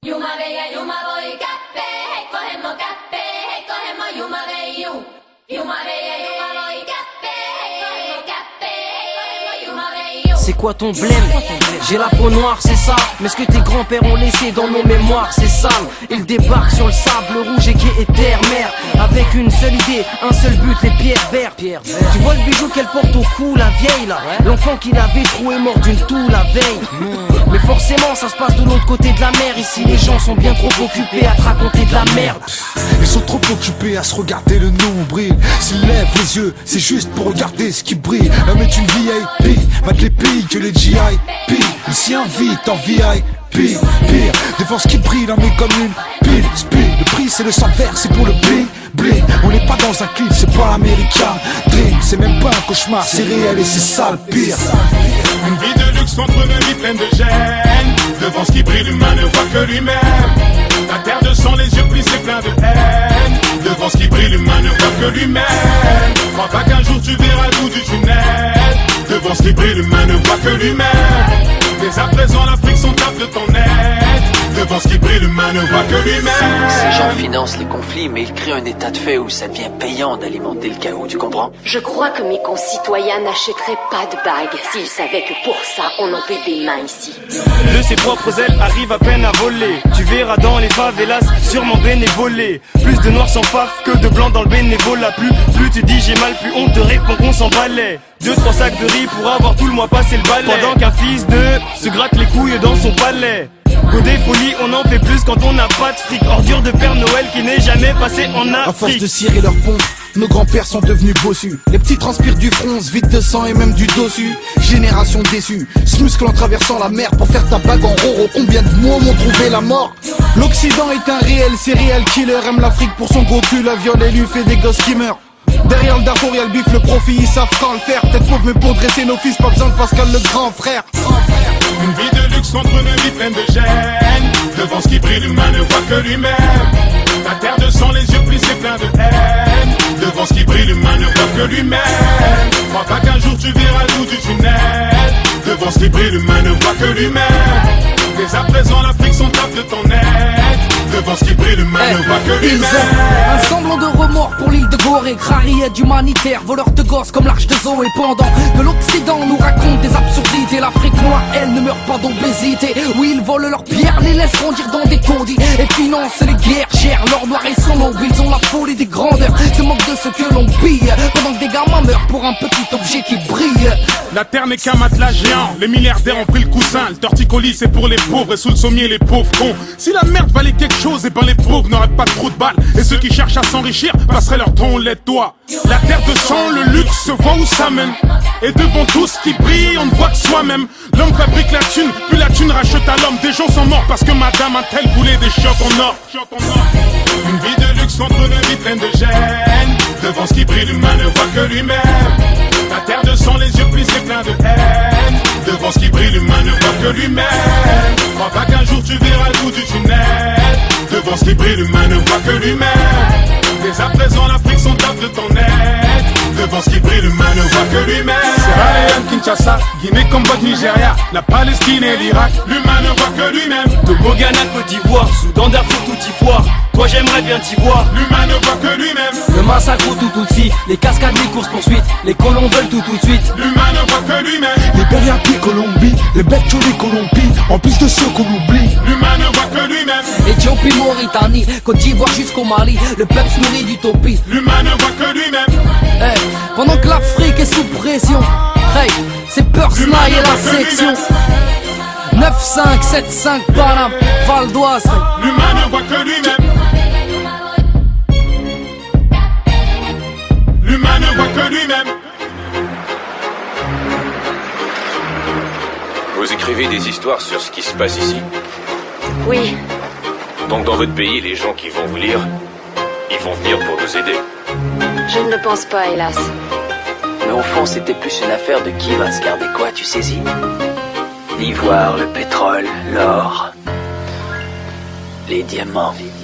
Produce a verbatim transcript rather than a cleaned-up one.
Jumare ja jumalo i kappe, heikko hemmo kappe, heikko hemmo jumare ju. Jumare ja jumalo i kappe, heikko hemmo kappe, heikko hemmo jumare ju. C'est quoi ton blême? J'ai la peau noire, c'est ça. Mais ce que tes grands-pères ont laissé dans nos mémoires, c'est sale. Ils débarquent sur le sable rouge et qui est terre-mer. Avec une seule idée, un seul but, les pierres vertes. Tu vois le bijou qu'elle porte au cou, la vieille là. L'enfant qui l'avait troué mort d'une toux la veille. Mais forcément ça se passe de l'autre côté de la mer. Ici les gens sont bien trop occupés à te raconter de la merde. Ils sont trop occupés à se regarder le nombril. S'ils lèvent les yeux, c'est juste pour regarder ce qui brille. L'homme est une V I P, va te les pilles que les G I P. Il s'y invite en V I P, pire. Devant ce qui brille, l'homme est comme une pile, speed. Le prix c'est le sang vert, c'est pour le bling, bling. On n'est pas dans un clip, c'est pas l'américain dream. C'est même pas un cauchemar, c'est réel et c'est ça le pire. Une vie de luxe contre une vie pleine de gêne. Devant ce qui brille, l'humain ne voit que lui-même. La terre de sang, les yeux plissés pleins de haine. Devant ce qui brille, l'humain ne voit que lui-même. Crois pas qu'un jour tu verras le bout du tunnel. Devant ce qui brille, l'humain ne voit que lui-même. Dès à présent, l'Afrique s'en tape de ton aide. Devant ce qui brille, l'humain ne voit que lui-même. Ces gens financent les conflits, mais ils créent un état de fait où ça devient payant d'alimenter le chaos, tu comprends? Je crois que mes concitoyens n'achèteraient pas de bagues s'ils savaient que pour ça, on en paie des mains ici. De ses propres ailes arrive à peine à voler. Tu verras dans les favelas, sûrement bénévolé. Plus de noirs sans faf que de blancs dans le bénévolat. Plus, plus tu dis j'ai mal, plus on te répond qu'on s'en balait. Deux, trois sacs de riz pour avoir tout le mois passé le balai. Pendant qu'un fils de se gratte les couilles dans son palais. Côté folie, on en fait plus quand on n'a pas de fric. Ordure de Père Noël qui n'est jamais passé en Afrique. À force de cirer leur pompe, nos grands-pères sont devenus bossus. Les petits transpirent du front, se vident de sang et même du dossu. Génération déçue, se muscle en traversant la mer pour faire ta bague en roro. Combien de mots m'ont trouvé la mort? L'Occident est un réel serial killer. Aime l'Afrique pour son gros cul, la viole et lui fait des gosses qui meurent. Derrière le Darfour y'a le bif, le profit, ils savent quand le faire. Peut-être pauvre mais pour dresser nos fils, pas besoin de Pascal le grand frère. Une vie de luxe contre une vie pleine de gêne. Devant ce qui brille, l'humain ne voit que lui-même. La terre de sang, les yeux plissés pleins de haine. Devant ce qui brille, l'humain ne voit que lui-même. Crois pas qu'un jour tu verras le bout du tunnel. Devant ce qui brille, l'humain ne voit que lui-même. Dès à présent, l'Afrique s'en tape de ton aide. Devant ce qui brille, l'humain hey, ne voit que lui-même. Un semblant de remords pour l'île de Gorée. Rariette humanitaire, voleur de gosses comme l'arche de Zoé. Pendant que l'Occident nous raconte des absurdités, l'Afrique noire, elle, ne meurt pas d'obésité. Oui, ils volent leurs pierres, les laissent grandir dans des taudis et financent les guerres chères. L'or noir et son noble, ils ont la folie des grandeurs. Se moquent de ce que l'on pille, pendant que des gamins meurent pour un petit objet qui brille. La terre n'est qu'un matelas géant, les milliardaires ont pris le coussin. Le torticolis c'est pour les pauvres et sous le sommier les pauvres cons. Si la merde valait quelque chose, et ben les pauvres n'auraient pas trop de balles. Et ceux qui cherchent à s'enrichir passeraient leur temps au lait de doigt. La terre de sang, le luxe se voit où ça mène. Et devant tout ce qui brille, on ne voit que soi-même. L'homme fabrique la thune, puis la thune rachète à l'homme. Des gens sont morts parce que madame a tel voulait des chiottes en or. Une vie de luxe contre une vie pleine de gêne. Devant ce qui brille, l'humain ne voit que lui-même. La terre de sang, les yeux plissés pleins de haine. Devant ce qui brille, l'humain ne voit que lui-même. Crois pas qu'un jour tu verras le bout du tunnel. Devant ce qui brille, l'humain ne voit que lui-même. Dès à présent, l'Afrique s'en tape de ton aide. Devant ce qui brille, l'humain ne voit que lui-même. Sierra Leone, Kinshasa, Guinée, Cambodge, Nigeria, la Palestine et l'Irak, l'humain ne voit que lui-même. Togo, Ghana, Côte d'Ivoire, Soudan, Darfour, tout y voir. Toi j'aimerais bien t'y voir. L'humain ne voit que lui-même. Le massacre au tout tout de suite, les cascades, les courses poursuites, les colons veulent tout tout de suite. L'humain ne voit que lui-même. Les Beriapi, Colombie, les Betcho, les Colombies, en plus de ceux qu'on oublie. L'humain ne voit que lui-même. Éthiopie, Mauritanie, Côte d'Ivoire jusqu'au Mali, le peuple se nourrit d'utopie. L'humain ne voit que lui-même. Hey, pendant que l'Afrique est sous pression, hey, c'est Persnaï et la section. neuf cinq sept cinq Paname, Val d'Oise. L'humain ne voit que lui-même. L'humain ne voit que lui-même. Vous écrivez des histoires sur ce qui se passe ici? Oui. Donc dans votre pays, les gens qui vont vous lire, ils vont venir pour nous aider. Je ne le pense pas, hélas. Mais au fond, c'était plus une affaire de qui va se garder quoi, tu saisis? L'ivoire, le pétrole, l'or, les diamants.